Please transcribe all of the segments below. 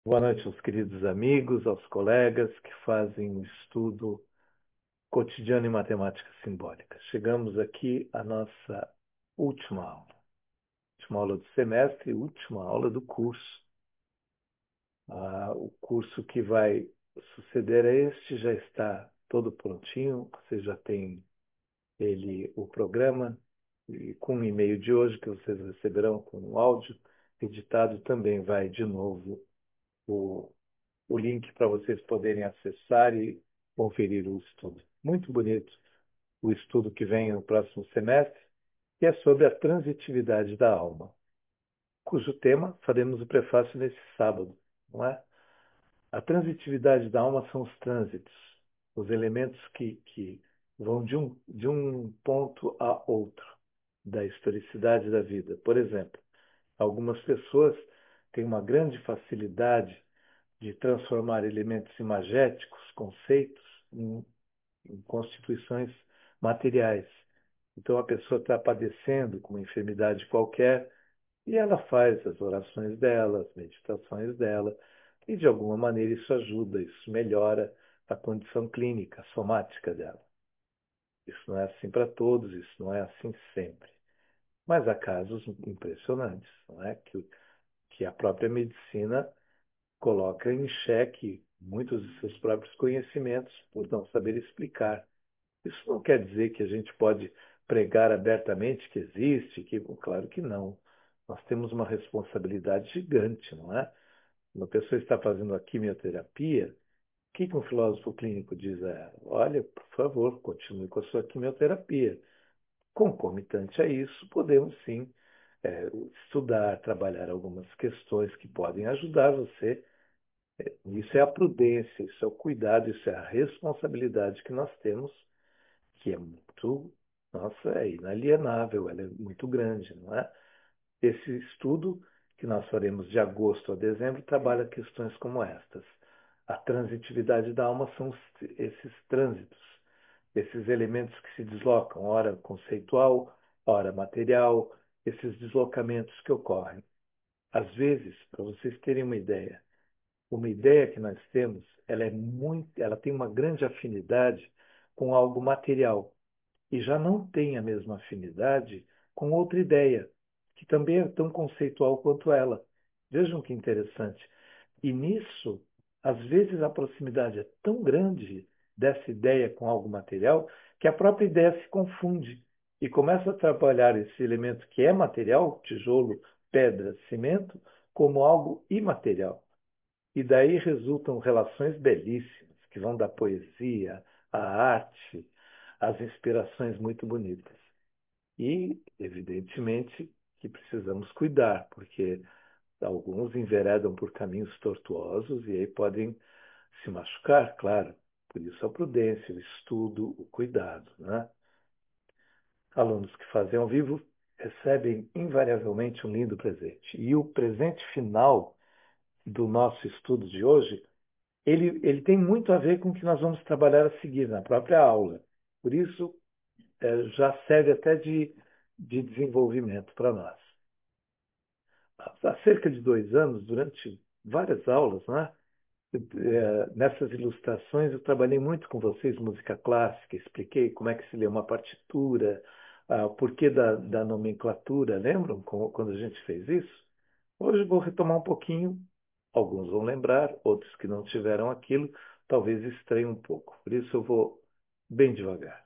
Boa noite aos queridos amigos, aos colegas que fazem o estudo cotidiano em matemática simbólica. Chegamos aqui à nossa última aula do semestre e última aula do curso. O curso que vai suceder a este já está todo prontinho, você já tem o programa, e com o e-mail de hoje que vocês receberão com o áudio editado também vai de novo o o link para vocês poderem acessar e conferir o estudo. Muito bonito o estudo que vem no próximo semestre, que é sobre a transitividade da alma, cujo tema faremos o prefácio nesse sábado, não é? A transitividade da alma são os trânsitos, os elementos que vão de um ponto a outro da historicidade da vida. Por exemplo, algumas pessoas têm uma grande facilidade de transformar elementos imagéticos, conceitos, em constituições materiais. Então a pessoa está padecendo com uma enfermidade qualquer e ela faz as orações dela, as meditações dela, e de alguma maneira isso ajuda, isso melhora a condição clínica, somática dela. Isso não é assim para todos, isso não é assim sempre. Mas há casos impressionantes, não é? Que a própria medicina coloca em xeque muitos de seus próprios conhecimentos por não saber explicar. Isso não quer dizer que a gente pode pregar abertamente que existe, claro que não. Nós temos uma responsabilidade gigante, não é? Uma pessoa está fazendo a quimioterapia, o que um filósofo clínico diz a ela? Olha, por favor, continue com a sua quimioterapia. Concomitante a isso, podemos sim estudar, trabalhar algumas questões que podem ajudar você. Isso é a prudência, isso é o cuidado, isso é a responsabilidade que nós temos, que é muito, nossa, é inalienável, ela é muito grande, não é? Esse estudo que nós faremos de agosto a dezembro trabalha questões como estas. A transitividade da alma são esses trânsitos, esses elementos que se deslocam, ora conceitual, ora material, esses deslocamentos que ocorrem. Às vezes, para vocês terem uma ideia que nós temos, ela tem uma grande afinidade com algo material e já não tem a mesma afinidade com outra ideia, que também é tão conceitual quanto ela. Vejam que interessante. E nisso, às vezes a proximidade é tão grande dessa ideia com algo material que a própria ideia se confunde e começa a trabalhar esse elemento que é material, tijolo, pedra, cimento, como algo imaterial. E daí resultam relações belíssimas, que vão da poesia, à arte, às inspirações muito bonitas. E, evidentemente, que precisamos cuidar, porque alguns enveredam por caminhos tortuosos e aí podem se machucar, claro. Por isso a prudência, o estudo, o cuidado, né? Alunos que fazem ao vivo recebem invariavelmente um lindo presente. E o presente final do nosso estudo de hoje ele tem muito a ver com o que nós vamos trabalhar a seguir na própria aula. Por isso, já serve até de desenvolvimento para nós. Há cerca de 2 anos, durante várias aulas, né, nessas ilustrações, eu trabalhei muito com vocês música clássica, expliquei como é que se lê uma partitura, o porquê da nomenclatura, lembram quando a gente fez isso? Hoje eu vou retomar um pouquinho, alguns vão lembrar, outros que não tiveram aquilo, talvez estranhem um pouco. Por isso eu vou bem devagar.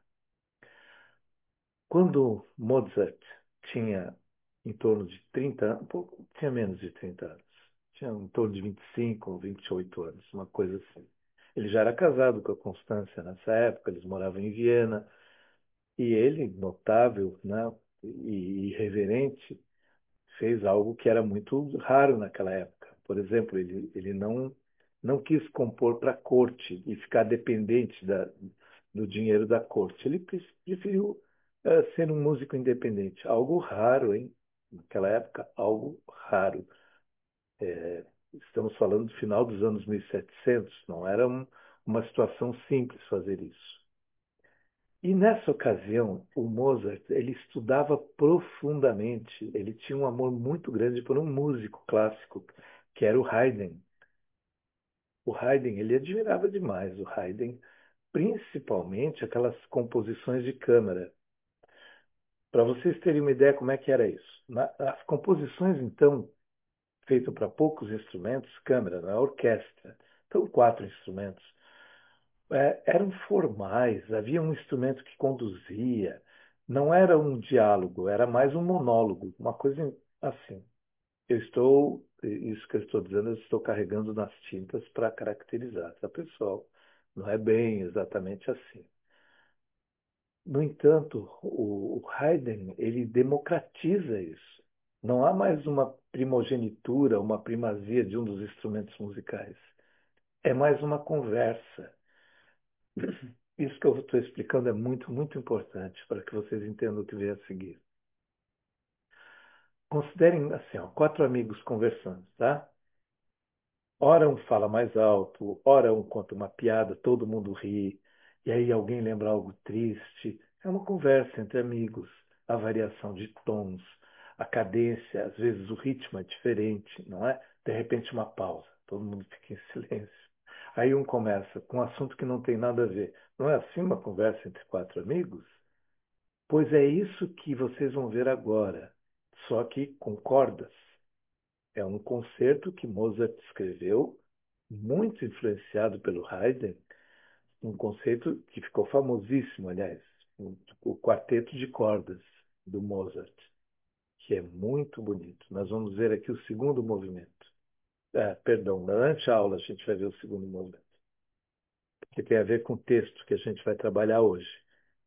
Quando Mozart tinha em torno de 30 anos, tinha menos de 30 anos, tinha em torno de 25 ou 28 anos, uma coisa assim. Ele já era casado com a Constância nessa época, eles moravam em Viena, e ele, notável, né, e irreverente, fez algo que era muito raro naquela época. Por exemplo, ele não quis compor para a corte e ficar dependente do dinheiro da corte. Ele preferiu ser um músico independente. Algo raro, hein? Naquela época, algo raro. Estamos falando do final dos anos 1700. Não era uma situação simples fazer isso. E nessa ocasião, o Mozart, ele estudava profundamente, ele tinha um amor muito grande por um músico clássico, que era o Haydn. O Haydn, ele admirava demais o Haydn, principalmente aquelas composições de câmara. Para vocês terem uma ideia como é que era isso. As composições, então, feitas para poucos instrumentos, câmara, não é orquestra, então quatro instrumentos, eram formais, havia um instrumento que conduzia, não era um diálogo, era mais um monólogo, uma coisa assim. Isso que eu estou dizendo, eu estou carregando nas tintas para caracterizar, tá, pessoal? Não é bem exatamente assim. No entanto, o Haydn, ele democratiza isso. Não há mais uma primogenitura, uma primazia de um dos instrumentos musicais. É mais uma conversa. Isso que eu estou explicando é muito, muito importante para que vocês entendam o que vem a seguir. Considerem assim, ó, quatro amigos conversando, tá? Ora um fala mais alto, ora um conta uma piada, todo mundo ri, e aí alguém lembra algo triste. É uma conversa entre amigos, a variação de tons, a cadência, às vezes o ritmo é diferente, não é? De repente uma pausa, todo mundo fica em silêncio. Aí um começa com um assunto que não tem nada a ver. Não é assim uma conversa entre quatro amigos? Pois é isso que vocês vão ver agora, só que com cordas. É um concerto que Mozart escreveu, muito influenciado pelo Haydn, um conceito que ficou famosíssimo, aliás, o quarteto de cordas do Mozart, que é muito bonito. Nós vamos ver aqui o segundo movimento. Perdão, durante a aula a gente vai ver o segundo movimento, que tem a ver com o texto que a gente vai trabalhar hoje.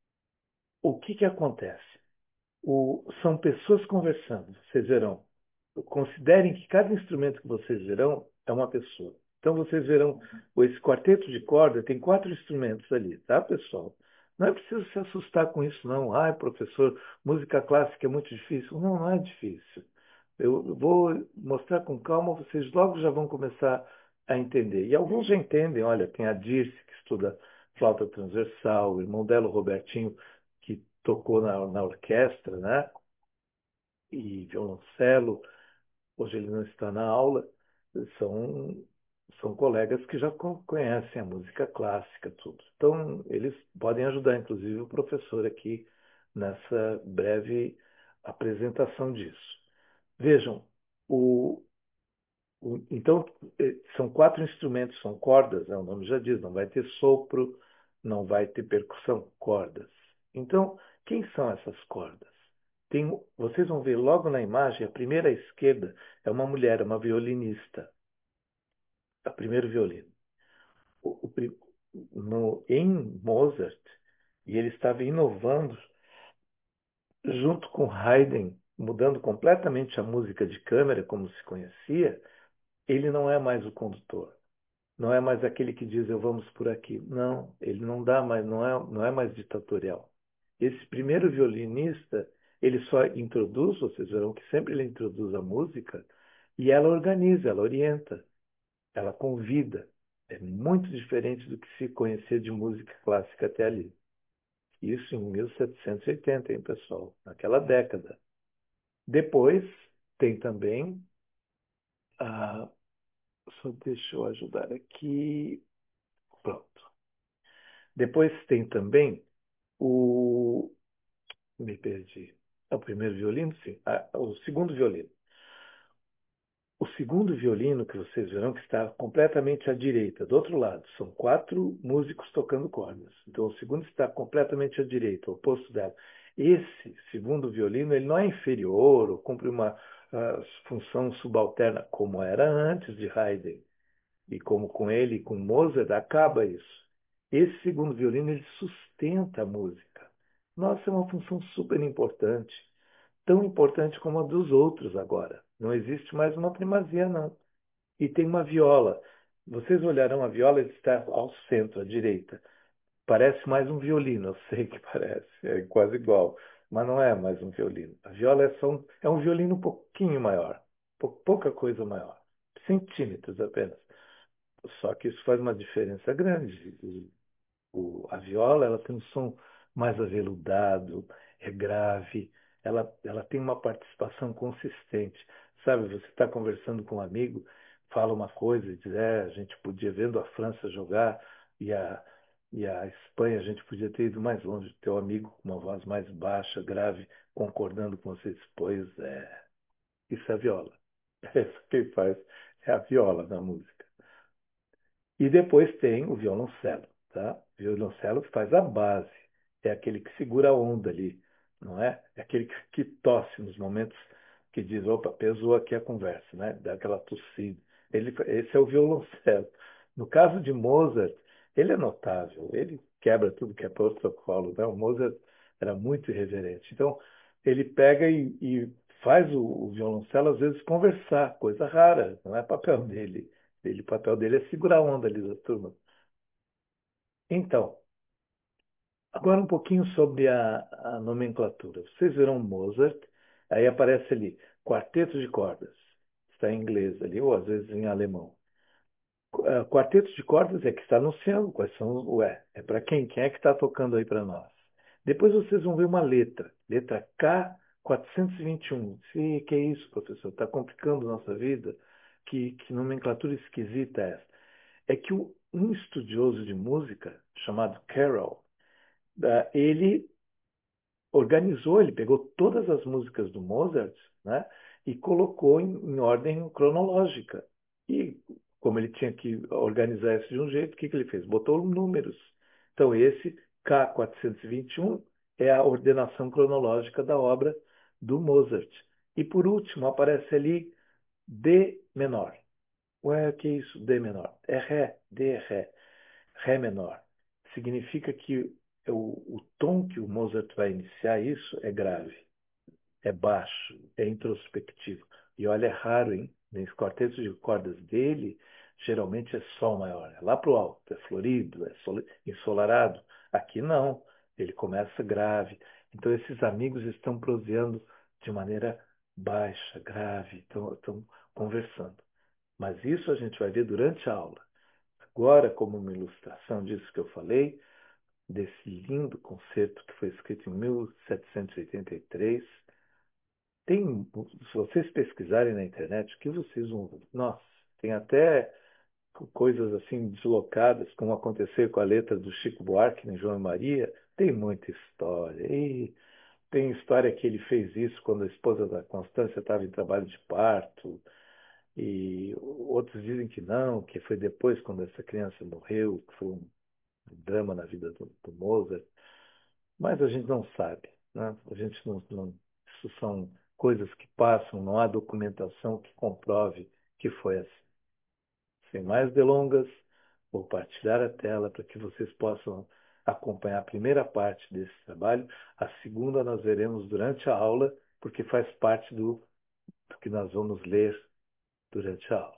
O que que acontece? São pessoas conversando, vocês verão. Considerem que cada instrumento que vocês verão é uma pessoa. Então vocês verão, esse quarteto de corda tem quatro instrumentos ali, tá, pessoal? Não é preciso se assustar com isso, não. Ai, professor, música clássica é muito difícil. Não, não é difícil. Eu vou mostrar com calma, vocês logo já vão começar a entender. E alguns já entendem, olha, tem a Dirce, que estuda flauta transversal, o irmão dela, o Robertinho, que tocou na orquestra, né? E violoncelo. Hoje ele não está na aula. São, são colegas que já conhecem a música clássica, tudo. Então, eles podem ajudar, inclusive, o professor aqui nessa breve apresentação disso. Vejam, o, então, são quatro instrumentos, são cordas, né? O nome já diz, não vai ter sopro, não vai ter percussão, cordas. Então, quem são essas cordas? Vocês vão ver logo na imagem, a primeira à esquerda é uma mulher, é uma violinista, a primeiro violino. O, o pri- em Mozart, e ele estava inovando junto com Haydn, mudando completamente a música de câmara como se conhecia, ele não é mais o condutor. Não é mais aquele que diz eu vamos por aqui. Não, ele não dá mais, não é mais ditatorial. Esse primeiro violinista, ele só introduz, vocês verão que sempre ele introduz a música e ela organiza, ela orienta, ela convida. É muito diferente do que se conhecia de música clássica até ali. Isso em 1780, hein, pessoal? Naquela década. Depois tem também a. Só deixa eu ajudar aqui. Pronto. Depois tem também o. Me perdi. É o primeiro violino? Sim. O segundo violino. O segundo violino que vocês verão que está completamente à direita, do outro lado. São quatro músicos tocando cordas. Então o segundo está completamente à direita, o oposto dela. Esse segundo violino, ele não é inferior ou cumpre uma função subalterna como era antes de Haydn. E como com ele, com Mozart, acaba isso. Esse segundo violino, ele sustenta a música. Nossa, é uma função super importante. Tão importante como a dos outros agora. Não existe mais uma primazia, não. E tem uma viola. Vocês olharão a viola, ele está ao centro, à direita. Parece mais um violino, eu sei que parece, é quase igual, mas não é mais um violino. A viola é um violino um pouquinho maior, pouca coisa maior, centímetros apenas. Só que isso faz uma diferença grande. A viola, ela tem um som mais aveludado, é grave, ela tem uma participação consistente. Sabe, você está conversando com um amigo fala uma coisa e diz, a gente podia, vendo a França jogar e a Espanha, a gente podia ter ido mais longe. Teu amigo com uma voz mais baixa, grave, concordando com vocês, pois isso é viola. É isso que ele faz, é a viola na música. E depois tem o violoncelo, tá? O violoncelo faz a base, é aquele que segura a onda ali, não é? É aquele que tosse nos momentos que diz, opa, pesou aqui a conversa, né? Dá aquela tossida. Esse é o violoncelo. No caso de Mozart, ele é notável, ele quebra tudo que é protocolo, né? O Mozart era muito irreverente. Então, ele pega e faz o violoncelo, às vezes, conversar, coisa rara, não é papel dele. O papel dele é segurar a onda ali da turma. Então, agora um pouquinho sobre a nomenclatura. Vocês viram Mozart, aí aparece ali, quarteto de cordas. Está em inglês ali, ou às vezes em alemão. Quarteto de cordas é que está anunciando quais são. Ué, é para quem? Quem é que está tocando aí para nós? Depois vocês vão ver uma letra, letra K 421. Que é isso, professor? Está complicando nossa vida? Que nomenclatura esquisita é essa? É que um estudioso de música chamado Carroll, ele organizou, ele pegou todas as músicas do Mozart, né, e colocou em ordem cronológica. E como ele tinha que organizar isso de um jeito, o que ele fez? Botou números. Então esse K 421 é a ordenação cronológica da obra do Mozart. E por último aparece ali D menor. Ué, o que é isso? D menor. É Ré, D é Ré. Ré menor. Significa que o tom que o Mozart vai iniciar isso é grave, é baixo, é introspectivo. E olha, é raro, hein? Nos quartetos de cordas dele, geralmente é sol maior, é lá pro alto, é florido, é ensolarado. Aqui não, ele começa grave. Então esses amigos estão proseando de maneira baixa, grave, estão conversando. Mas isso a gente vai ver durante a aula. Agora, como uma ilustração disso que eu falei, desse lindo concerto que foi escrito em 1783, tem, se vocês pesquisarem na internet, o que vocês vão ver? Nossa, tem até coisas assim deslocadas, como aconteceu com a letra do Chico Buarque em João e Maria, tem muita história. E tem história que ele fez isso quando a esposa da Constância estava em trabalho de parto, e outros dizem que não, que foi depois, quando essa criança morreu, que foi um drama na vida do Mozart, mas a gente não sabe, né? A gente isso são coisas que passam, não há documentação que comprove que foi assim. Sem mais delongas, vou partilhar a tela para que vocês possam acompanhar a primeira parte desse trabalho. A segunda nós veremos durante a aula, porque faz parte do que nós vamos ler durante a aula.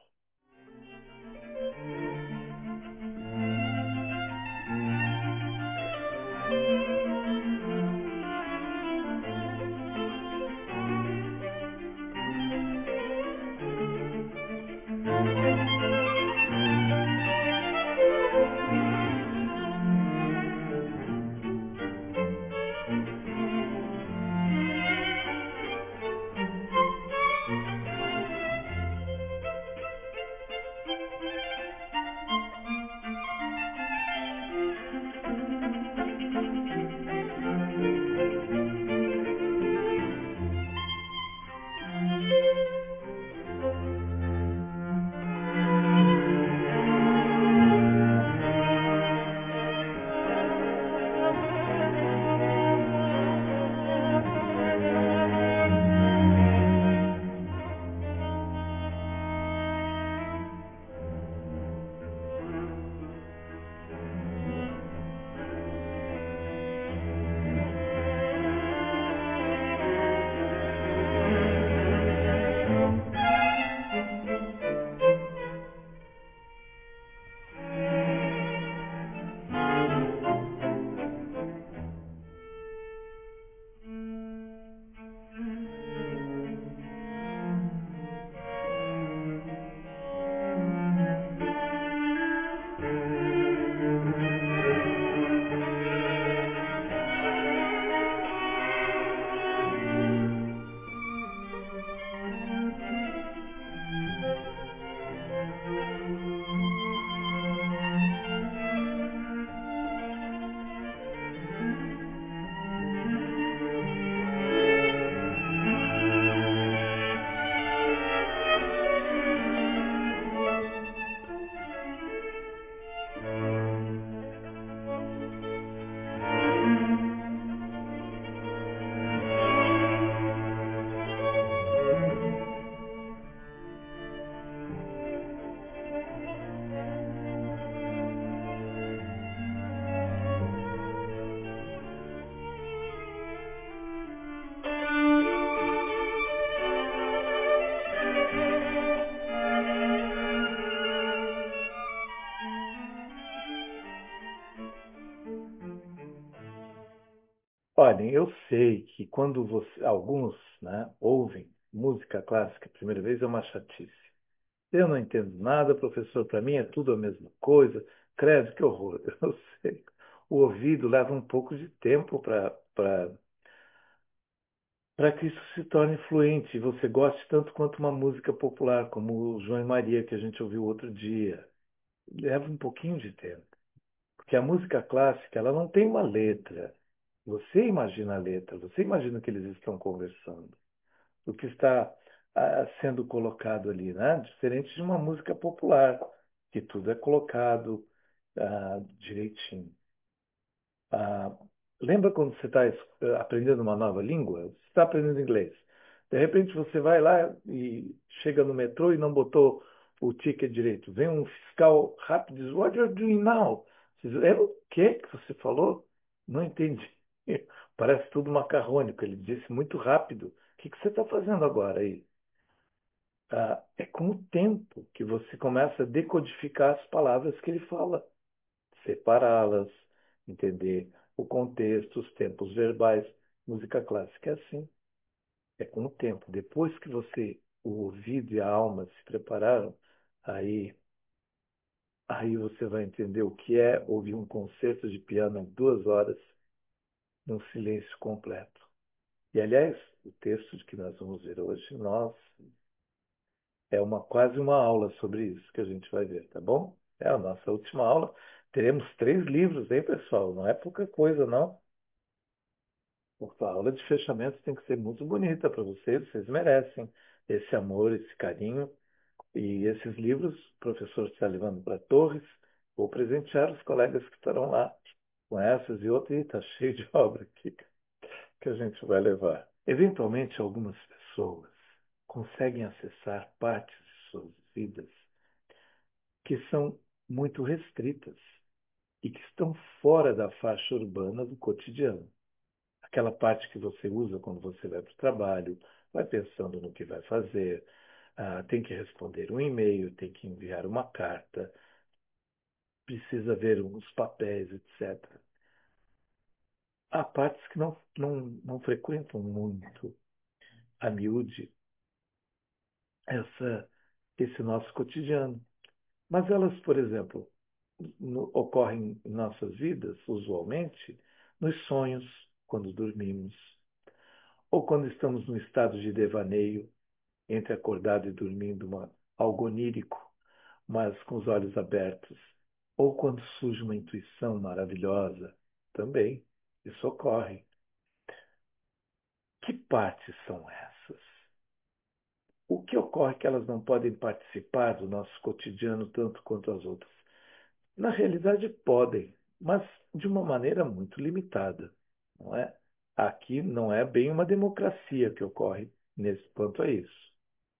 Olhem, eu sei que quando alguns, né, ouvem música clássica a primeira vez é uma chatice. Eu não entendo nada, professor, para mim é tudo a mesma coisa. Credo, que horror. Eu sei. O ouvido leva um pouco de tempo para que isso se torne fluente e você goste tanto quanto uma música popular, como o João e Maria que a gente ouviu outro dia. Leva um pouquinho de tempo. Porque a música clássica, ela não tem uma letra. Você imagina a letra, você imagina o que eles estão conversando, o que está sendo colocado ali, né? Diferente de uma música popular, que tudo é colocado direitinho. Ah, lembra quando você está aprendendo uma nova língua? Você está aprendendo inglês. De repente você vai lá e chega no metrô e não botou o ticket direito. Vem um fiscal rápido e diz, What are you doing now? Você diz, é o quê que você falou? Não entendi. Parece tudo macarrônico. Ele disse muito rápido. O que que você está fazendo agora aí? É com o tempo que você começa a decodificar as palavras que ele fala, separá-las, entender o contexto, os tempos verbais. Música clássica é assim, é com o tempo. Depois que o ouvido e a alma se prepararam, aí, aí você vai entender o que é ouvir um concerto de piano em 2 horas, num silêncio completo. E, aliás, o texto que nós vamos ver hoje, é quase uma aula sobre isso que a gente vai ver, tá bom? É a nossa última aula. Teremos 3 livros, hein, pessoal? Não é pouca coisa, não. A aula de fechamento tem que ser muito bonita para vocês, vocês merecem esse amor, esse carinho. E esses livros, o professor está levando para Torres, vou presentear os colegas que estarão lá com essas e outras. E está cheio de obra aqui que a gente vai levar. Eventualmente, algumas pessoas conseguem acessar partes de suas vidas que são muito restritas e que estão fora da faixa urbana do cotidiano. Aquela parte que você usa quando você vai para o trabalho, vai pensando no que vai fazer, tem que responder um e-mail, tem que enviar uma carta, precisa ver uns papéis, etc. Há partes que não frequentam muito a miúde essa, esse nosso cotidiano. Mas elas, por exemplo, ocorrem em nossas vidas, usualmente, nos sonhos, quando dormimos, ou quando estamos num estado de devaneio, entre acordado e dormindo, algo onírico, mas com os olhos abertos, ou quando surge uma intuição maravilhosa, também, isso ocorre. Que partes são essas? O que ocorre que elas não podem participar do nosso cotidiano tanto quanto as outras? Na realidade, podem, mas de uma maneira muito limitada, não é? Aqui não é bem uma democracia que ocorre nesse quanto a isso.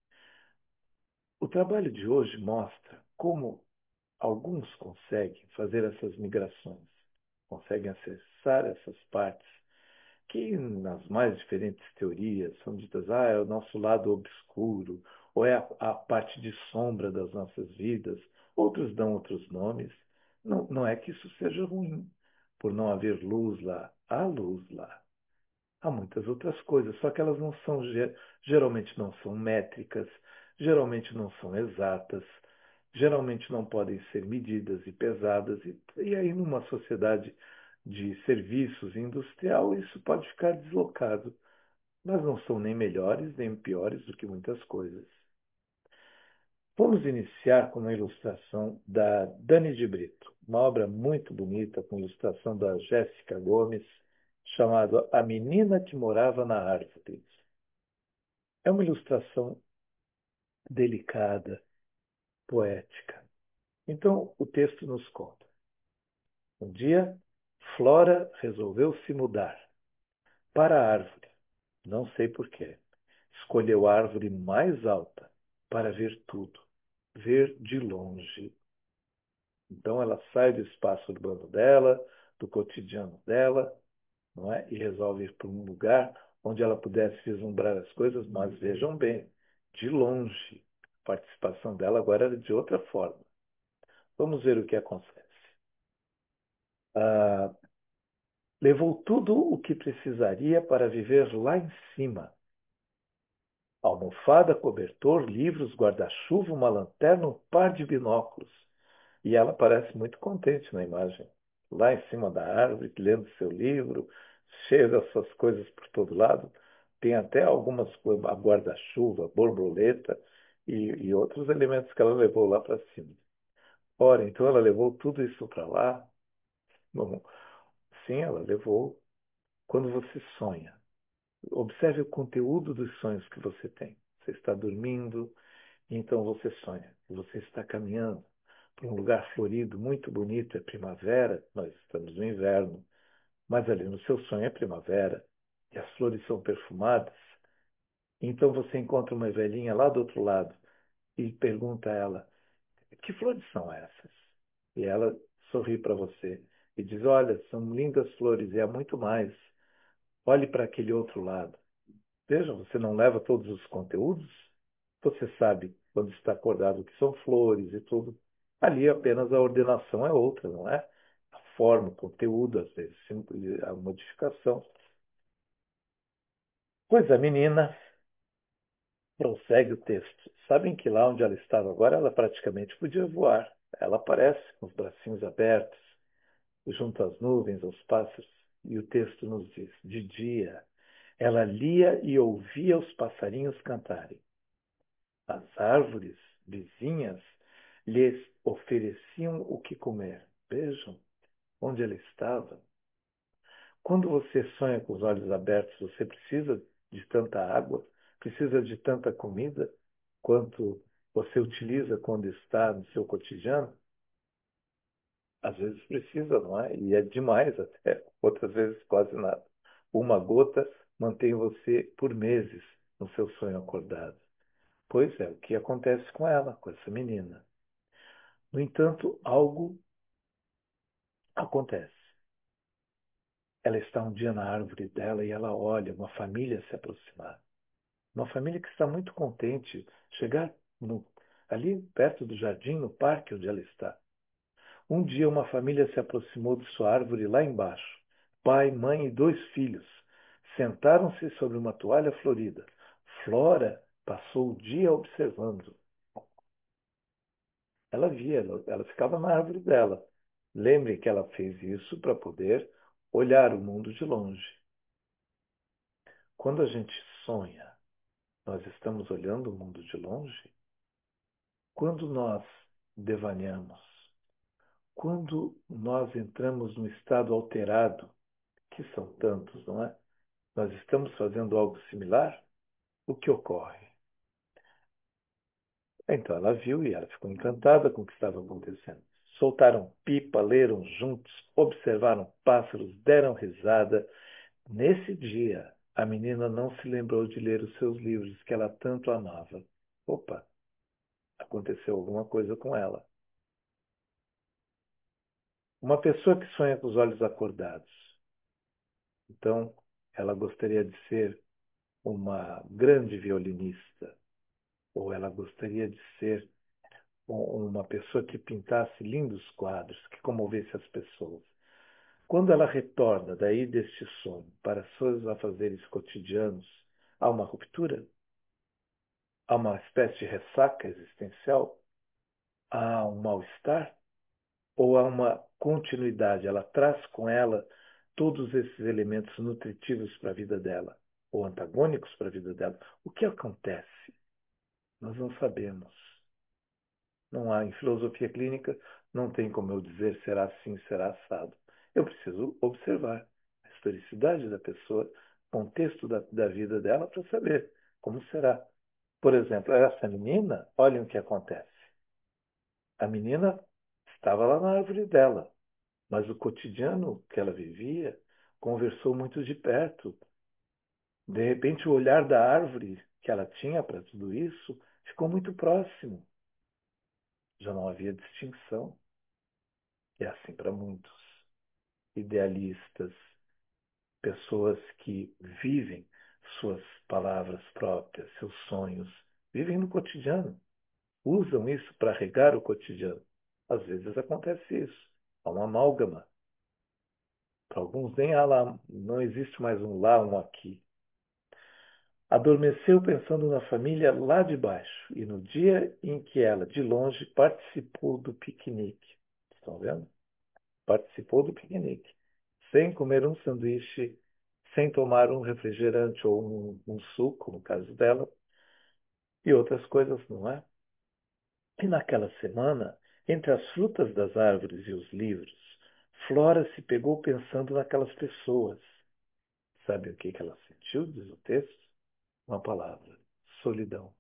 O trabalho de hoje mostra como alguns conseguem fazer essas migrações, conseguem acessar essas partes que nas mais diferentes teorias são ditas, é o nosso lado obscuro, ou é a parte de sombra das nossas vidas. Outros dão outros nomes. Não, não é que isso seja ruim, por não haver luz lá. Há luz lá. Há muitas outras coisas, só que elas não são, geralmente não são métricas, geralmente não são exatas, geralmente não podem ser medidas e pesadas, e aí numa sociedade de serviços industrial isso pode ficar deslocado, mas não são nem melhores nem piores do que muitas coisas. Vamos iniciar com uma ilustração da Dani de Brito, uma obra muito bonita com ilustração da Jéssica Gomes, chamado A Menina que Morava na Árvore. É uma ilustração delicada, poética. Então, o texto nos conta. Um dia, Flora resolveu se mudar para a árvore. Não sei por quê. Escolheu a árvore mais alta para ver tudo, ver de longe. Então ela sai do espaço urbano dela, do cotidiano dela, não é? E resolve ir para um lugar onde ela pudesse vislumbrar as coisas, mas vejam bem, de longe. A participação dela agora era de outra forma. Vamos ver o que acontece. Ah, Levou tudo o que precisaria para viver lá em cima: almofada, cobertor, livros, guarda-chuva, uma lanterna, um par de binóculos. E ela parece muito contente na imagem. Lá em cima da árvore, lendo seu livro, cheia dessas coisas por todo lado. Tem até algumas coisas, a guarda-chuva, borboleta e outros elementos que ela levou lá para cima. Ora, então ela levou tudo isso para lá? Bom, sim, ela levou. Quando você sonha, observe o conteúdo dos sonhos que você tem. Você está dormindo, então você sonha. Você está caminhando para um lugar florido, muito bonito, é primavera, nós estamos no inverno, mas ali no seu sonho é primavera, e as flores são perfumadas. Então você encontra uma velhinha lá do outro lado e pergunta a ela: que flores são essas? E ela sorri para você e diz: olha, são lindas flores e há muito mais. Olhe para aquele outro lado. Veja, você não leva todos os conteúdos? Você sabe, quando está acordado, que são flores e tudo. Ali apenas a ordenação é outra, não é? A forma, o conteúdo, às vezes, a modificação. Pois a menina prossegue o texto. Sabem que lá onde ela estava agora, ela praticamente podia voar. Ela aparece com os bracinhos abertos, junto às nuvens, aos pássaros. E o texto nos diz: de dia, ela lia e ouvia os passarinhos cantarem. As árvores vizinhas lhes ofereciam o que comer. Vejam onde ela estava. Quando você sonha com os olhos abertos, você precisa de tanta água, precisa de tanta comida, quanto você utiliza quando está no seu cotidiano? Às vezes precisa, não é? E é demais até. Outras vezes quase nada. Uma gota mantém você por meses no seu sonho acordado. Pois é, o que acontece com ela, com essa menina. No entanto, algo acontece. Ela está um dia na árvore dela e ela olha uma família se aproximar. Uma família que está muito contente chegar ali perto do jardim, no parque onde ela está. Um dia uma família se aproximou de sua árvore lá embaixo. Pai, mãe e dois filhos. Sentaram-se sobre uma toalha florida. Flora passou o dia observando. Ela via, ela ficava na árvore dela. Lembre que ela fez isso para poder olhar o mundo de longe. Quando a gente sonha, nós estamos olhando o mundo de longe. Quando nós devaneamos, quando nós entramos num estado alterado, que são tantos, não é? Nós estamos fazendo algo similar? O que ocorre? Então ela viu e ela ficou encantada com o que estava acontecendo. Soltaram pipa, leram juntos, observaram pássaros, deram risada. Nesse dia, a menina não se lembrou de ler os seus livros que ela tanto amava. Opa, aconteceu alguma coisa com ela. Uma pessoa que sonha com os olhos acordados. Então, ela gostaria de ser uma grande violinista, ou ela gostaria de ser uma pessoa que pintasse lindos quadros, que comovesse as pessoas. Quando ela retorna daí deste sonho para seus afazeres cotidianos, há uma ruptura? Há uma espécie de ressaca existencial? Há um mal-estar? Ou há uma continuidade? Ela traz com ela todos esses elementos nutritivos para a vida dela, ou antagônicos para a vida dela. O que acontece? Nós não sabemos. Não há, em filosofia clínica, não tem como eu dizer será assim, será assado. Eu preciso observar a historicidade da pessoa, o contexto da vida dela para saber como será. Por exemplo, essa menina, olhem o que acontece. A menina estava lá na árvore dela, mas o cotidiano que ela vivia conversou muito de perto. De repente, o olhar da árvore que ela tinha para tudo isso ficou muito próximo. Já não havia distinção. É assim para muitos. Idealistas, pessoas que vivem suas palavras próprias, seus sonhos, vivem no cotidiano, usam isso para regar o cotidiano. Às vezes acontece isso. Há uma amálgama. Para alguns nem há lá, não existe mais um lá, um aqui. Adormeceu pensando na família lá de baixo e no dia em que ela, de longe, participou do piquenique. Estão vendo? Participou do piquenique. Sem comer um sanduíche, sem tomar um refrigerante ou um suco, no caso dela, e outras coisas, não é? E naquela semana, entre as frutas das árvores e os livros, Flora se pegou pensando naquelas pessoas. Sabe o que que ela sentiu, diz o texto? Uma palavra: solidão.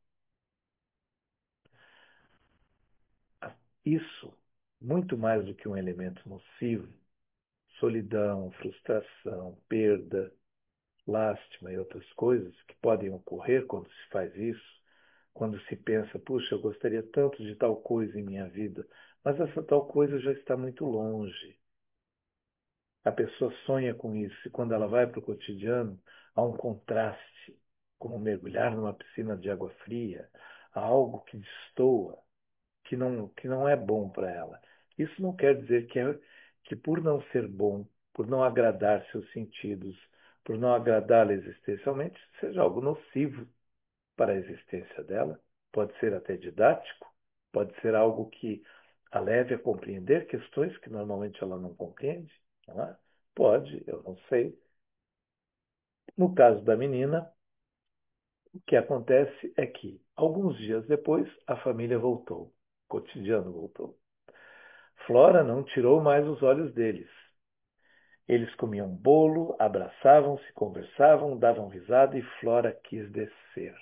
Isso, muito mais do que um elemento nocivo, solidão, frustração, perda, lástima e outras coisas que podem ocorrer quando se faz isso, quando se pensa, puxa, eu gostaria tanto de tal coisa em minha vida, mas essa tal coisa já está muito longe. A pessoa sonha com isso e quando ela vai para o cotidiano, há um contraste, como mergulhar numa piscina de água fria, há algo que destoa, que não é bom para ela. Isso não quer dizer que por não ser bom, por não agradar seus sentidos, por não agradá-la existencialmente, seja algo nocivo para a existência dela. Pode ser até didático, pode ser algo que a leve a compreender questões que normalmente ela não compreende. Não é? Pode, eu não sei. No caso da menina, o que acontece é que, alguns dias depois, a família voltou. O cotidiano voltou. Flora não tirou mais os olhos deles. Eles comiam bolo, abraçavam-se, conversavam, davam risada e Flora quis descer.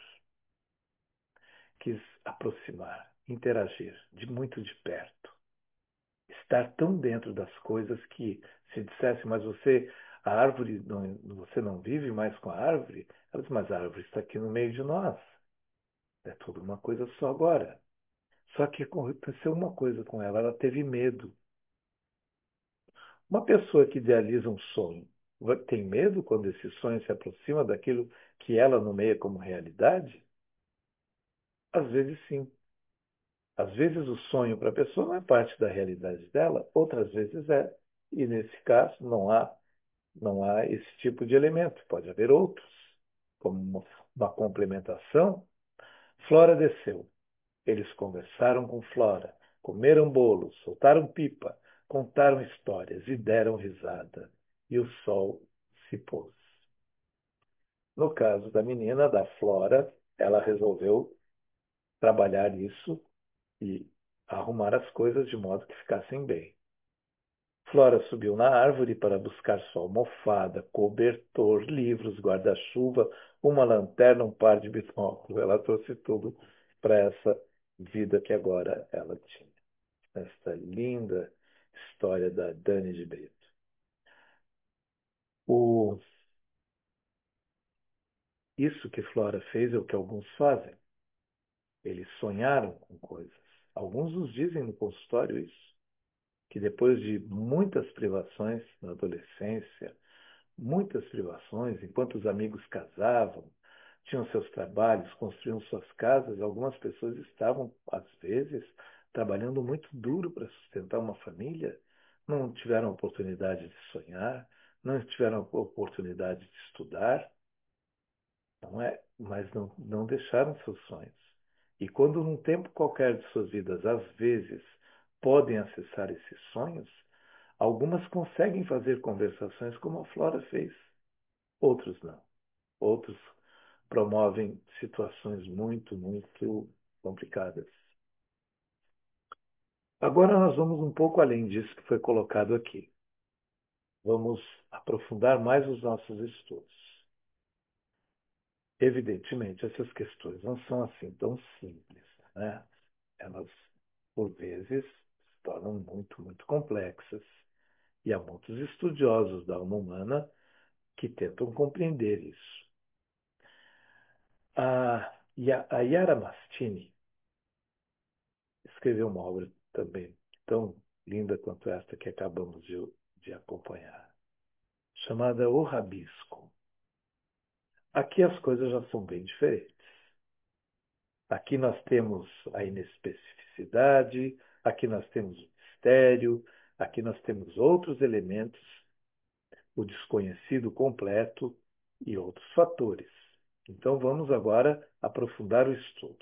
Quis aproximar, interagir de muito de perto. Estar tão dentro das coisas que, se dissesse, mas você, a árvore, não, você não vive mais com a árvore? Ela disse, mas a árvore está aqui no meio de nós. É tudo uma coisa só agora. Só que aconteceu uma coisa com ela, ela teve medo. Uma pessoa que idealiza um sonho tem medo quando esse sonho se aproxima daquilo que ela nomeia como realidade? Às vezes sim. Às vezes o sonho para a pessoa não é parte da realidade dela, outras vezes é. E nesse caso não há esse tipo de elemento. Pode haver outros, como uma complementação. Flora desceu. Eles conversaram com Flora, comeram bolos, soltaram pipa, contaram histórias e deram risada. E o sol se pôs. No caso da menina, da Flora, ela resolveu trabalhar isso e arrumar as coisas de modo que ficassem bem. Flora subiu na árvore para buscar sua almofada, cobertor, livros, guarda-chuva, uma lanterna, um par de binóculos. Ela trouxe tudo para essa vida que agora ela tinha. Esta linda história da Dani de Brito. O, isso que Flora fez é o que alguns fazem. Eles sonharam com coisas. Alguns nos dizem no consultório isso, que depois de muitas privações na adolescência, muitas privações, enquanto os amigos casavam, tinham seus trabalhos, construíam suas casas, algumas pessoas estavam, às vezes, trabalhando muito duro para sustentar uma família, não tiveram oportunidade de sonhar, não tiveram oportunidade de estudar, não é? Mas não deixaram seus sonhos. E quando num tempo qualquer de suas vidas, às vezes, podem acessar esses sonhos, algumas conseguem fazer conversações como a Flora fez, outros não. Outros promovem situações muito, muito complicadas. Agora nós vamos um pouco além disso que foi colocado aqui. Vamos aprofundar mais os nossos estudos. Evidentemente, essas questões não são assim tão simples, né? Elas, por vezes, se tornam muito, muito complexas. E há muitos estudiosos da alma humana que tentam compreender isso. A Yara Mastini escreveu uma obra também tão linda quanto esta que acabamos de acompanhar, chamada O Rabisco. Aqui as coisas já são bem diferentes. Aqui nós temos a inespecificidade, aqui nós temos o mistério, aqui nós temos outros elementos o desconhecido completo e outros fatores. Então vamos agora aprofundar o estudo.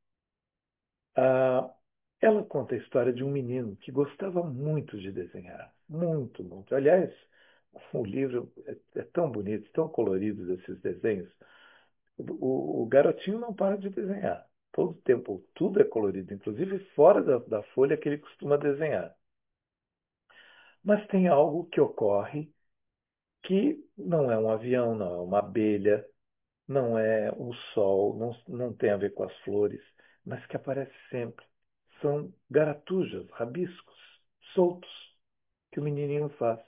Ah, ela conta a história de um menino que gostava muito de desenhar, muito, muito. Aliás, o livro é tão bonito, tão colorido esses desenhos. O garotinho não para de desenhar. Todo tempo, tudo é colorido, inclusive fora da folha que ele costuma desenhar. Mas tem algo que ocorre que não é um avião, não é uma abelha, não é o sol, não tem a ver com as flores, mas que aparece sempre. São garatujas, rabiscos, soltos, que o menininho faz.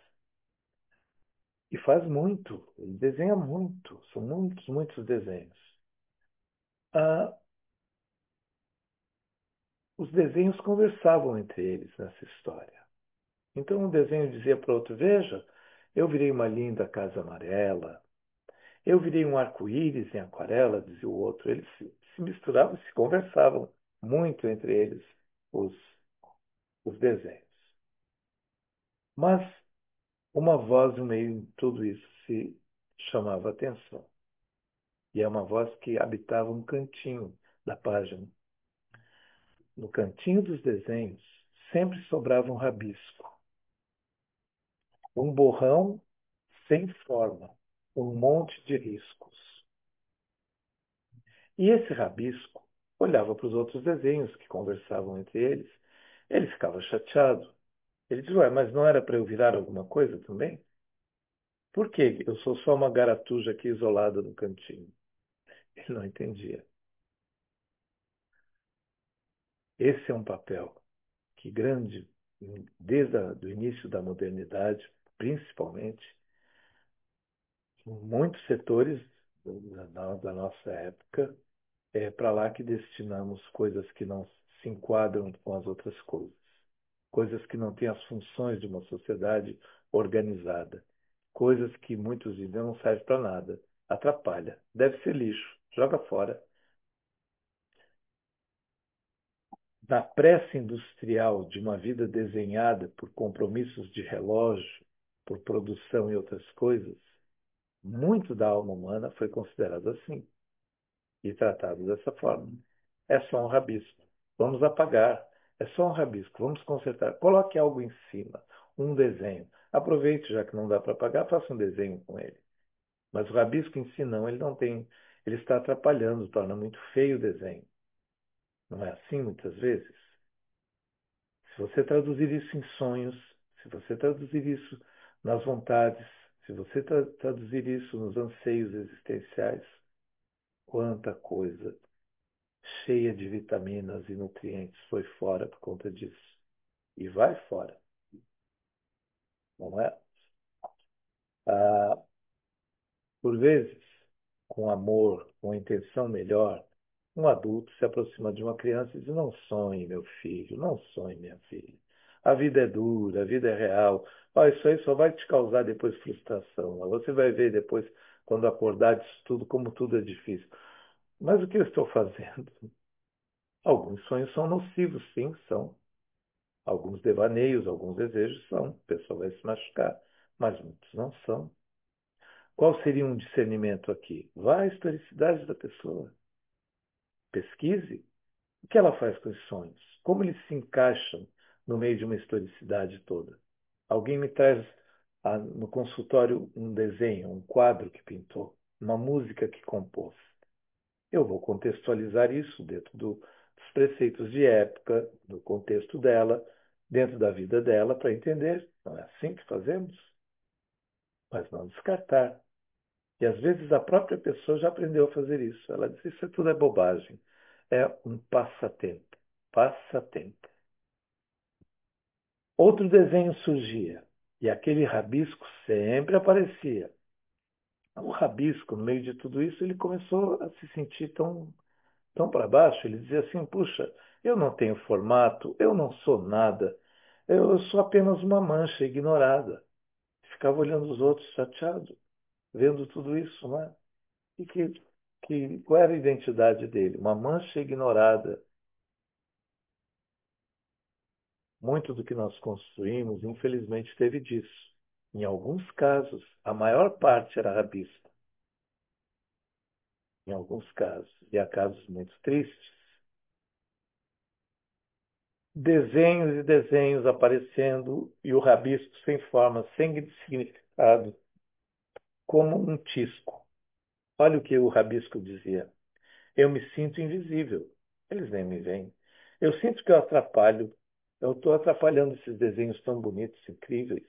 E faz muito, ele desenha muito, são muitos, muitos desenhos. Ah, os desenhos conversavam entre eles nessa história. Então um desenho dizia para o outro: Veja, eu virei uma linda casa amarela, eu virei um arco-íris em aquarela, dizia o outro. Eles se misturavam, se conversavam muito entre eles, os, os desenhos. Mas uma voz no meio de tudo isso se chamava a atenção. E é uma voz que habitava um cantinho da página. No cantinho dos desenhos sempre sobrava um rabisco, um borrão sem forma, um monte de riscos. E esse rabisco olhava para os outros desenhos que conversavam entre eles. Ele ficava chateado. Ele dizia: Ué, mas não era para eu virar alguma coisa também? Por que eu sou só uma garatuja aqui isolada no cantinho? Ele não entendia. Esse é um papel que grande, desde o início da modernidade, principalmente, em muitos setores da nossa época, é para lá que destinamos coisas que não se enquadram com as outras coisas. Coisas que não têm as funções de uma sociedade organizada. Coisas que muitos dizem não servem para nada. Atrapalha. Deve ser lixo. Joga fora. Na pressa industrial de uma vida desenhada por compromissos de relógio, por produção e outras coisas, muito da alma humana foi considerado assim e tratado dessa forma. É só um rabisco. Vamos apagar. É só um rabisco. Vamos consertar. Coloque algo em cima. Um desenho. Aproveite, já que não dá para apagar, faça um desenho com ele. Mas o rabisco em si não, ele não tem. Ele está atrapalhando, torna muito feio o desenho. Não é assim muitas vezes? Se você traduzir isso em sonhos, se você traduzir isso nas vontades, se você traduzir isso nos anseios existenciais, quanta coisa cheia de vitaminas e nutrientes foi fora por conta disso. E vai fora, não é? Ah, por vezes, com amor, com intenção melhor, um adulto se aproxima de uma criança e diz: Não sonhe, meu filho, não sonhe, minha filha. A vida é dura, a vida é real. Ó, isso aí só vai te causar depois frustração. Você vai ver depois, quando acordar disso tudo, como tudo é difícil. Mas o que eu estou fazendo? Alguns sonhos são nocivos, sim, são. Alguns devaneios, alguns desejos são. A pessoa vai se machucar, mas muitos não são. Qual seria um discernimento aqui? Vá à historicidade da pessoa. Pesquise o que ela faz com os sonhos. Como eles se encaixam no meio de uma historicidade toda. Alguém me traz no consultório um desenho, um quadro que pintou, uma música que compôs. Eu vou contextualizar isso dentro dos preceitos de época, do contexto dela, dentro da vida dela, para entender. Não é assim que fazemos? Mas não descartar. E às vezes a própria pessoa já aprendeu a fazer isso. Ela diz: Isso tudo é bobagem. É um passatempo. Passatempo. Outro desenho surgia. E aquele rabisco sempre aparecia. O rabisco, no meio de tudo isso, ele começou a se sentir tão para baixo. Ele dizia assim: Puxa, eu não tenho formato, eu não sou nada, eu sou apenas uma mancha ignorada. Ficava olhando os outros chateado, vendo tudo isso, né? E qual era a identidade dele? Uma mancha ignorada. Muito do que nós construímos, infelizmente, teve disso. Em alguns casos, a maior parte era rabisco, em alguns casos, e há casos muito tristes. Desenhos e desenhos aparecendo e o rabisco sem forma, sem significado, como um tisco. Olha o que o rabisco dizia. Eu me sinto invisível. Eles nem me veem. Eu sinto que eu atrapalho. Eu estou atrapalhando esses desenhos tão bonitos, incríveis.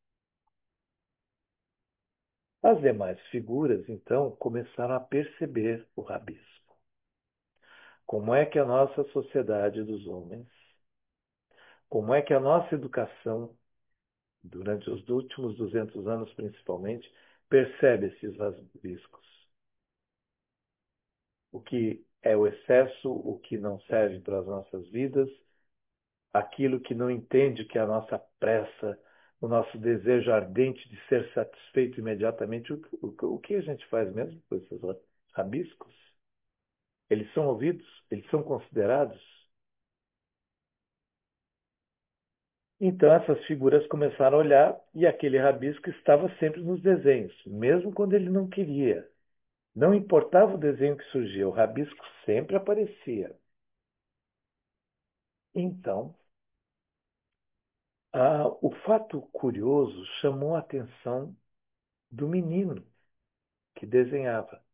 As demais figuras, então, começaram a perceber o rabisco. Como é que a nossa sociedade dos homens, como é que a nossa educação, durante os últimos 200 anos principalmente, percebe esses rabiscos? O que é o excesso, o que não serve para as nossas vidas, aquilo que não entende que é a nossa pressa, o nosso desejo ardente de ser satisfeito imediatamente. O que a gente faz mesmo com esses rabiscos? Eles são ouvidos? Eles são considerados? Então essas figuras começaram a olhar e aquele rabisco estava sempre nos desenhos, mesmo quando ele não queria. Não importava o desenho que surgia, o rabisco sempre aparecia. Então, o fato curioso chamou a atenção do menino que desenhava.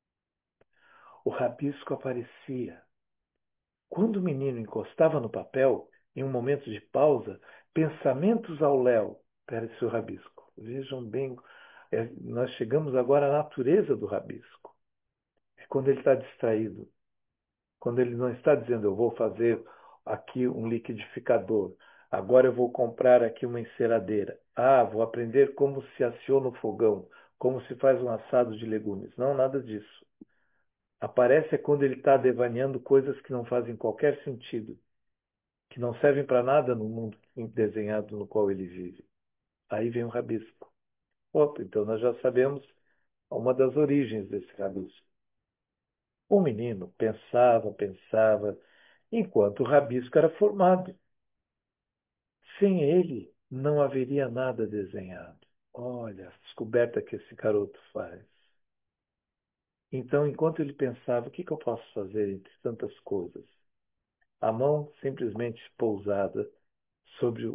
O rabisco aparecia. Quando o menino encostava no papel, em um momento de pausa, pensamentos ao léu, aparecia o rabisco. Vejam bem, nós chegamos agora à natureza do rabisco. É quando ele está distraído, quando ele não está dizendo eu vou fazer aqui um liquidificador, agora eu vou comprar aqui uma enceradeira, vou aprender como se aciona o fogão, como se faz um assado de legumes. Não, nada disso. Aparece é quando ele está devaneando coisas que não fazem qualquer sentido, que não servem para nada no mundo desenhado no qual ele vive. Aí vem o rabisco. Opa, então nós já sabemos uma das origens desse rabisco. O menino pensava, pensava, enquanto o rabisco era formado. Sem ele, não haveria nada desenhado. Olha a descoberta que esse garoto faz. Então, enquanto ele pensava, o que eu posso fazer entre tantas coisas? A mão simplesmente pousada sobre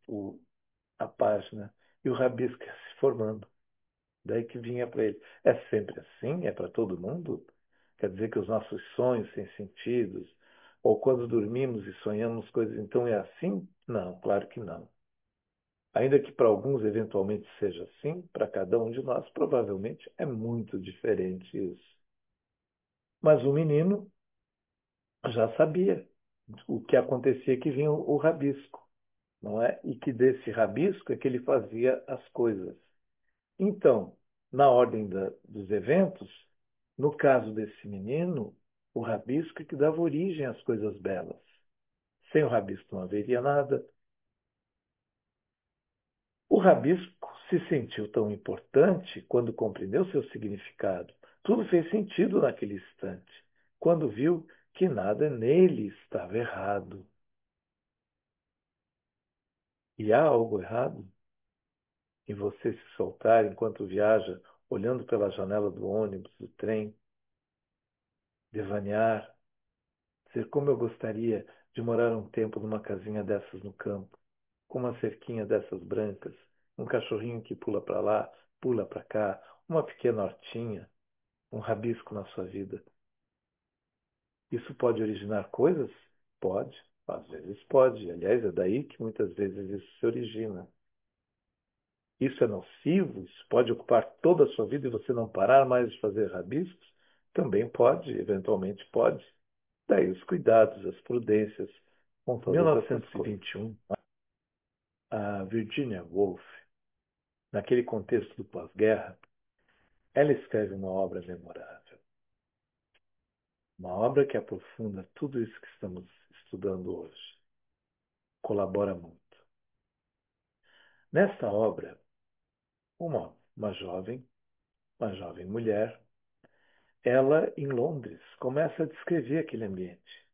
a página e o rabisco ia se formando. Daí que vinha para ele. É sempre assim? É para todo mundo? Quer dizer que os nossos sonhos sem sentidos, ou quando dormimos e sonhamos coisas, então é assim? Não, claro que não. Ainda que para alguns eventualmente seja assim, para cada um de nós provavelmente é muito diferente isso. Mas o menino já sabia o que acontecia que vinha o rabisco, não é? E que desse rabisco é que ele fazia as coisas. Então, na ordem dos eventos, no caso desse menino, o rabisco é que dava origem às coisas belas. Sem o rabisco não haveria nada. O rabisco se sentiu tão importante quando compreendeu seu significado. Tudo fez sentido naquele instante, quando viu que nada nele estava errado. E há algo errado em você se soltar enquanto viaja, olhando pela janela do ônibus, do trem, devanear, dizer como eu gostaria de morar um tempo numa casinha dessas no campo, com uma cerquinha dessas brancas, um cachorrinho que pula para lá, pula para cá, uma pequena hortinha, um rabisco na sua vida. Isso pode originar coisas? Pode. Às vezes pode. Aliás, é daí que muitas vezes isso se origina. Isso é nocivo? Isso pode ocupar toda a sua vida e você não parar mais de fazer rabiscos? Também pode, eventualmente pode. Daí os cuidados, as prudências. Com todas essas coisas. 1921, a Virginia Woolf, naquele contexto do pós-guerra, ela escreve uma obra memorável. Uma obra que aprofunda tudo isso que estamos estudando hoje. Colabora muito. Nesta obra, uma uma jovem mulher, ela, em Londres, começa a descrever aquele ambiente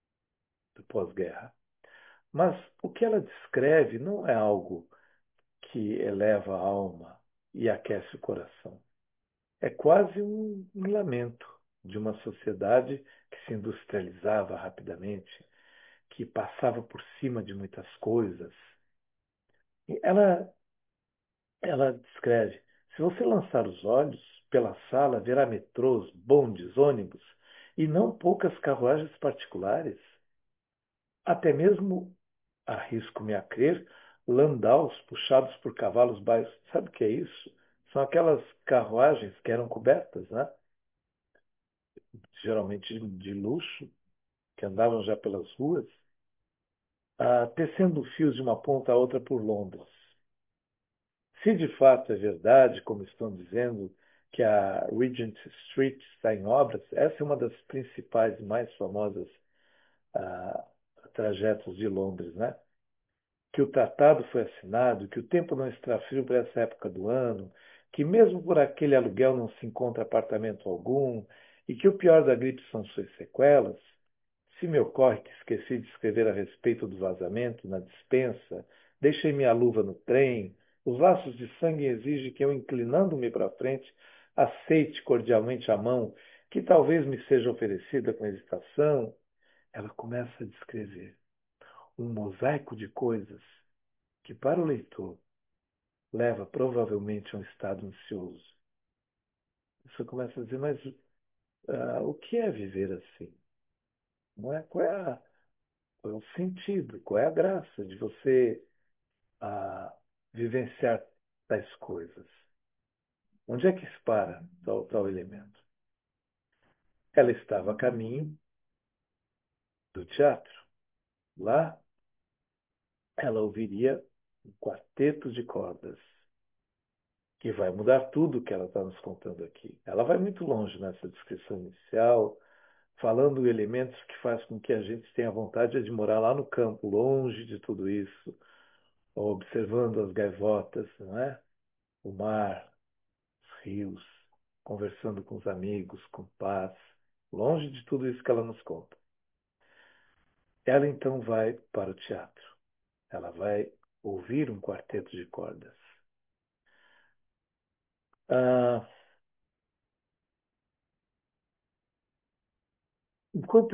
do pós-guerra. Mas o que ela descreve não é algo que eleva a alma e aquece o coração. É quase um lamento de uma sociedade que se industrializava rapidamente, que passava por cima de muitas coisas. E ela descreve: se você lançar os olhos pela sala, verá metrôs, bondes, ônibus e não poucas carruagens particulares. Até mesmo, arrisco-me a crer, landaus puxados por cavalos baixos. Sabe o que é isso? São aquelas carruagens que eram cobertas, né? Geralmente de luxo, que andavam já pelas ruas, tecendo fios de uma ponta a outra por Londres. Se de fato é verdade, como estão dizendo, que a Regent Street está em obras, essa é uma das principais e mais famosas ah, trajetos de Londres, né? Que o tratado foi assinado, que o tempo não está frio para essa época do ano, que mesmo por aquele aluguel não se encontra apartamento algum, e que o pior da gripe são suas sequelas, se me ocorre que esqueci de escrever a respeito do vazamento na despensa, deixei minha luva no trem, os laços de sangue exigem que eu, inclinando-me para frente, aceite cordialmente a mão, que talvez me seja oferecida com hesitação, ela começa a descrever um mosaico de coisas que, para o leitor, leva provavelmente a um estado ansioso. Você começa a dizer, mas o que é viver assim? Não é? Qual é o sentido? Qual é a graça de você ah, vivenciar tais coisas? Onde é que se para tal elemento? Ela estava a caminho do teatro. Lá, ela ouviria um quarteto de cordas, que vai mudar tudo o que ela está nos contando aqui. Ela vai muito longe nessa descrição inicial, falando elementos que faz com que a gente tenha vontade de morar lá no campo, longe de tudo isso, observando as gaivotas, não é? O mar, os rios, conversando com os amigos, com paz, longe de tudo isso que ela nos conta. Ela então vai para o teatro. Ela vai ouvir um quarteto de cordas. Ah, enquanto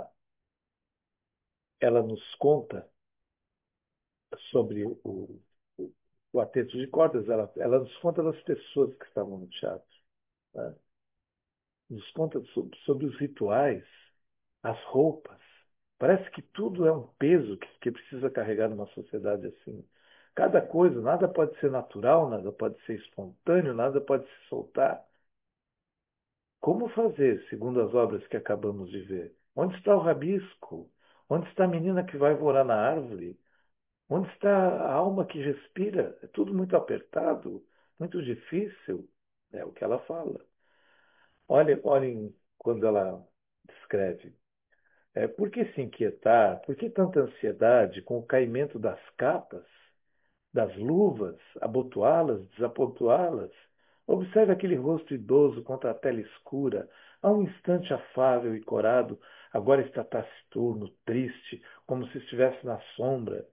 ela nos conta sobre o quarteto de cordas, ela nos conta das pessoas que estavam no teatro, né? Nos conta sobre os rituais, as roupas. Parece que tudo é um peso que precisa carregar numa sociedade assim. Cada coisa, nada pode ser natural, nada pode ser espontâneo, nada pode se soltar. Como fazer, segundo as obras que acabamos de ver? Onde está o rabisco? Onde está a menina que vai voar na árvore? Onde está a alma que respira? É tudo muito apertado, muito difícil. É o que ela fala. Olhem quando ela descreve. Por que se inquietar? Por que tanta ansiedade com o caimento das capas, das luvas, abotoá-las, desabotoá-las? Observe aquele rosto idoso contra a pele escura, há um instante afável e corado, agora está taciturno, triste, como se estivesse na sombra.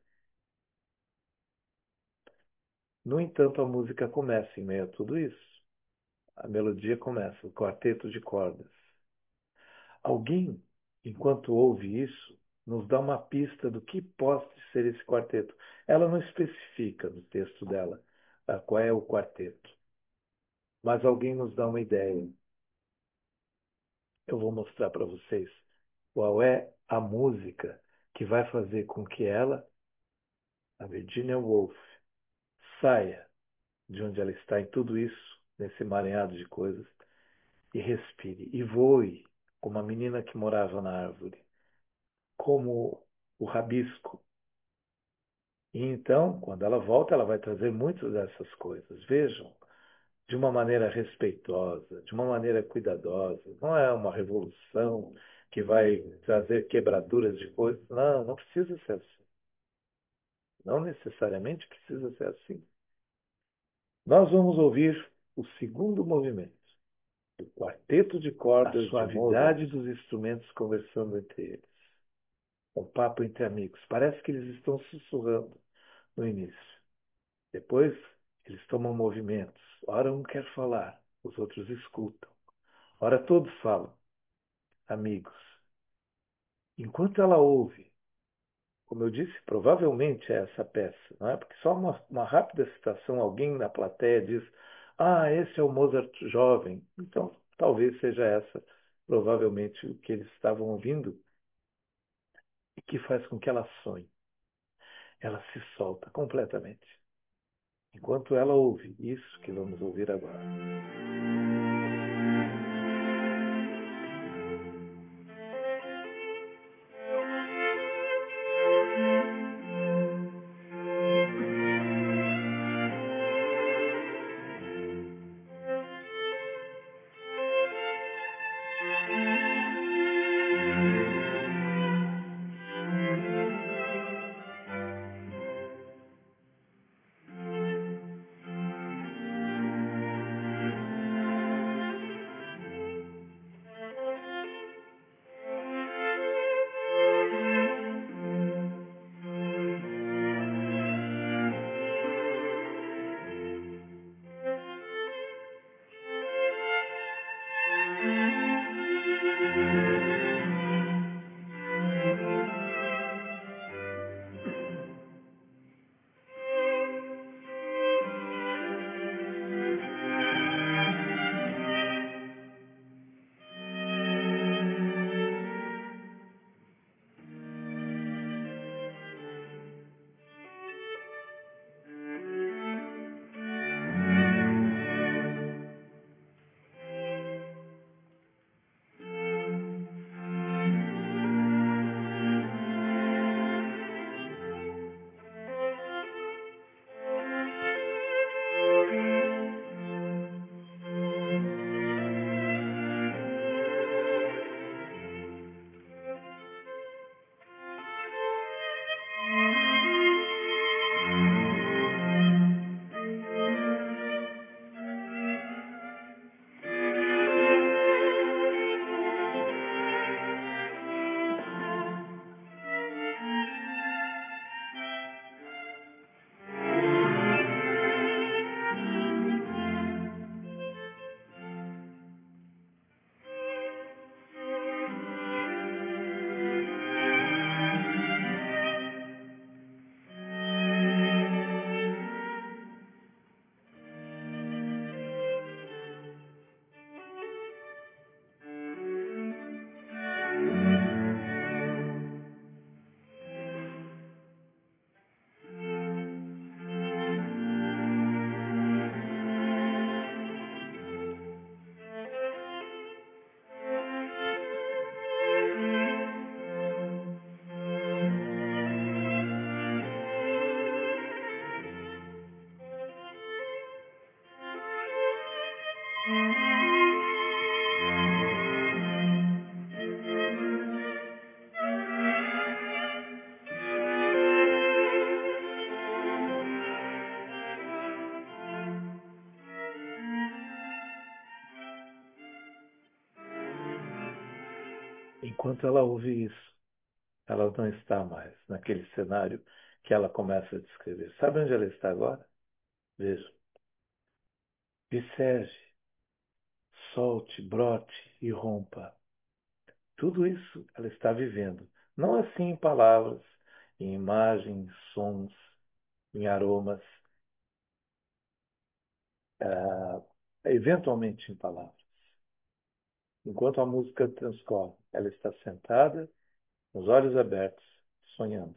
No entanto, a música começa em meio a tudo isso. A melodia começa, o quarteto de cordas. Alguém, enquanto ouve isso, nos dá uma pista do que pode ser esse quarteto. Ela não especifica no texto dela qual é o quarteto, mas alguém nos dá uma ideia. Eu vou mostrar para vocês qual é a música que vai fazer com que ela, a Virginia Woolf, saia de onde ela está em tudo isso, nesse emaranhado de coisas, e respire, e voe como a menina que morava na árvore, como o rabisco. E então, quando ela volta, ela vai trazer muitas dessas coisas. Vejam, de uma maneira respeitosa, de uma maneira cuidadosa. Não é uma revolução que vai trazer quebraduras de coisas. Não, não precisa ser assim. Não necessariamente precisa ser assim. Nós vamos ouvir o segundo movimento, o quarteto de cordas, a suavidade dos instrumentos conversando entre eles. Um papo entre amigos. Parece que eles estão sussurrando no início. Depois, eles tomam movimentos. Ora um quer falar, os outros escutam. Ora todos falam, amigos. Enquanto ela ouve, como eu disse, provavelmente é essa peça, não é? Porque só uma rápida citação, alguém na plateia diz: Ah, esse é o Mozart jovem. Então, talvez seja essa, provavelmente, o que eles estavam ouvindo e que faz com que ela sonhe. Ela se solta completamente. Enquanto ela ouve isso que vamos ouvir agora. Enquanto ela ouve isso, ela não está mais naquele cenário que ela começa a descrever. Sabe onde ela está agora? Veja. Vicerge, solte, brote e rompa. Tudo isso ela está vivendo. Não assim em palavras, em imagens, sons, em aromas, eventualmente em palavras. Enquanto a música transcorre, ela está sentada, com os olhos abertos, sonhando.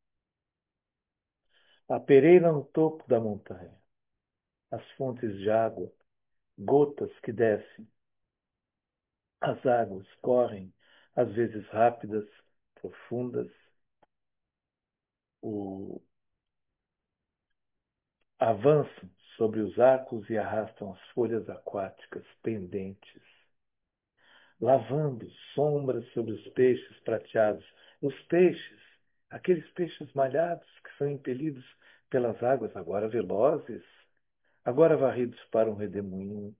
A pereira no topo da montanha, as fontes de água, gotas que descem, as águas correm, às vezes rápidas, profundas, o... avançam sobre os arcos e arrastam as folhas aquáticas pendentes, lavando sombras sobre os peixes prateados. Os peixes, aqueles peixes malhados que são impelidos pelas águas, agora velozes, agora varridos para um redemoinho,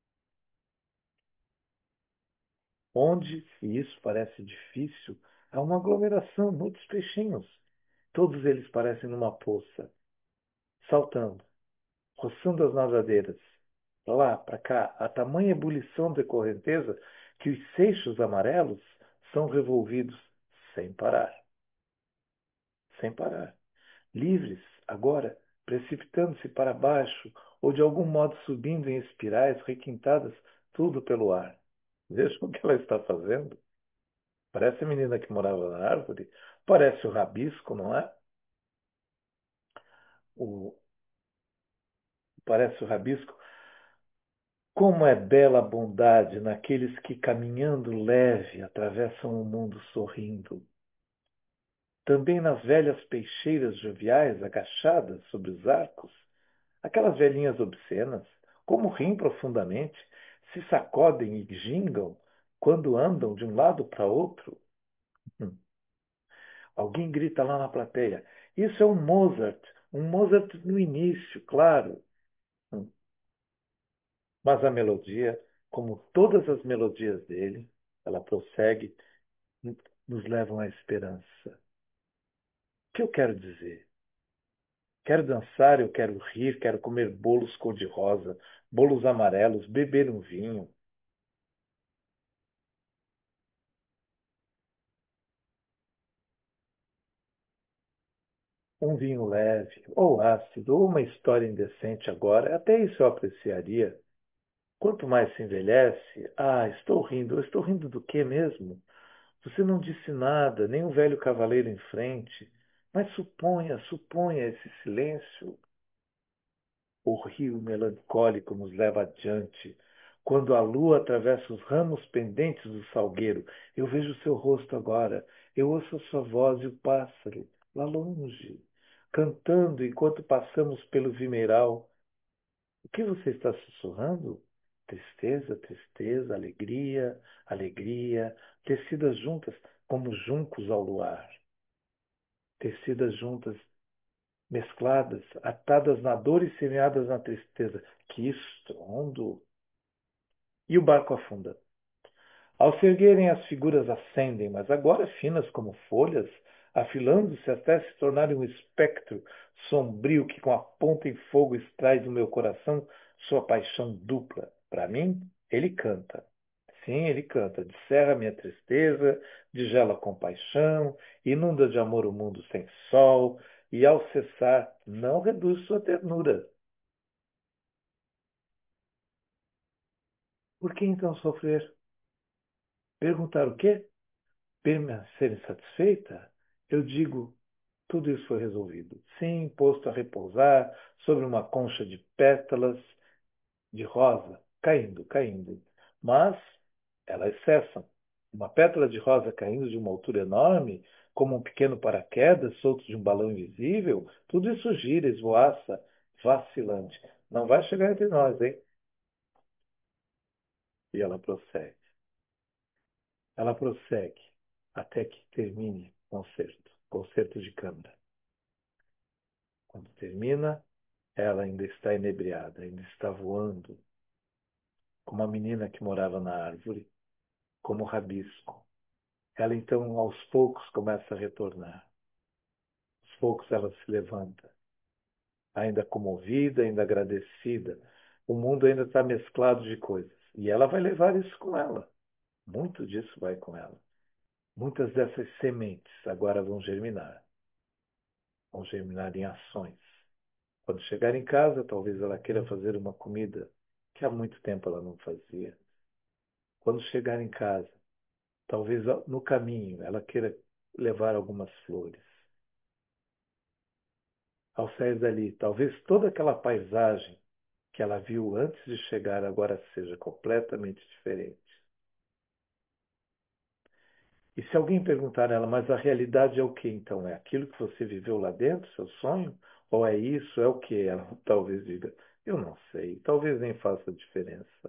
onde, e isso parece difícil, há uma aglomeração, muitos peixinhos. Todos eles parecem numa poça. saltando, roçando as nadadeiras, para lá, para cá, a tamanha ebulição de correnteza que os seixos amarelos são revolvidos sem parar, sem parar, livres, agora, precipitando-se para baixo ou de algum modo subindo em espirais requintadas, tudo pelo ar. Veja o que ela está fazendo. Parece a menina que morava na árvore. Parece o rabisco, não é? O, parece o rabisco. Como é bela a bondade naqueles que, caminhando leve, atravessam o mundo sorrindo. Também nas velhas peixeiras joviais agachadas sobre os arcos, aquelas velhinhas obscenas, como riem profundamente, se sacodem e gingam quando andam de um lado para outro. Hum. Alguém grita lá na plateia: Isso é um Mozart no início, claro. Hum. Mas a melodia, como todas as melodias dele, ela prossegue, nos levam à esperança. O que eu quero dizer? Quero dançar, eu quero rir, quero comer bolos cor-de-rosa, bolos amarelos, beber um vinho. Um vinho leve, ou ácido, ou uma história indecente agora, até isso eu apreciaria. Quanto mais se envelhece, estou rindo do que mesmo? Você não disse nada, nem o velho cavaleiro em frente, mas suponha, suponha esse silêncio. O rio melancólico nos leva adiante. Quando a lua atravessa os ramos pendentes do salgueiro, eu vejo seu rosto agora, eu ouço a sua voz e o pássaro, lá longe, cantando enquanto passamos pelo vimeiral. O que você está sussurrando? Tristeza, tristeza, alegria, alegria, tecidas juntas como juncos ao luar. Tecidas juntas, mescladas, atadas na dor e semeadas na tristeza. Que estrondo! E o barco afunda. Ao se erguerem, as figuras ascendem, mas agora finas como folhas, afilando-se até se tornarem um espectro sombrio que com a ponta em fogo extrai do meu coração sua paixão dupla. Para mim, ele canta. Sim, ele canta. Descerra minha tristeza, digela com paixão, inunda de amor o mundo sem sol, e ao cessar, não reduz sua ternura. Por que então sofrer? Perguntar o quê? Permanecer insatisfeita? Eu digo, tudo isso foi resolvido. Sim, posto a repousar sobre uma concha de pétalas de rosa, caindo, caindo. Mas elas cessam. Uma pétala de rosa caindo de uma altura enorme, como um pequeno paraquedas solto de um balão invisível, tudo isso gira, esvoaça, vacilante. Não vai chegar entre nós, hein? E ela prossegue. Ela prossegue até que termine o concerto, concerto de câmara. Quando termina, ela ainda está inebriada, ainda está voando, como a menina que morava na árvore, como o rabisco. Ela então, aos poucos, começa a retornar. Aos poucos ela se levanta, ainda comovida, ainda agradecida. O mundo ainda está mesclado de coisas. E ela vai levar isso com ela. Muito disso vai com ela. Muitas dessas sementes agora vão germinar em ações. Quando chegar em casa, talvez ela queira fazer uma comida que há muito tempo ela não fazia. Quando chegar em casa, talvez no caminho ela queira levar algumas flores. Ao sair dali, talvez toda aquela paisagem que ela viu antes de chegar agora seja completamente diferente. E se alguém perguntar a ela, mas a realidade é o que então? É aquilo que você viveu lá dentro, seu sonho? Ou é isso? É o que? Ela talvez diga, eu não sei, talvez nem faça diferença.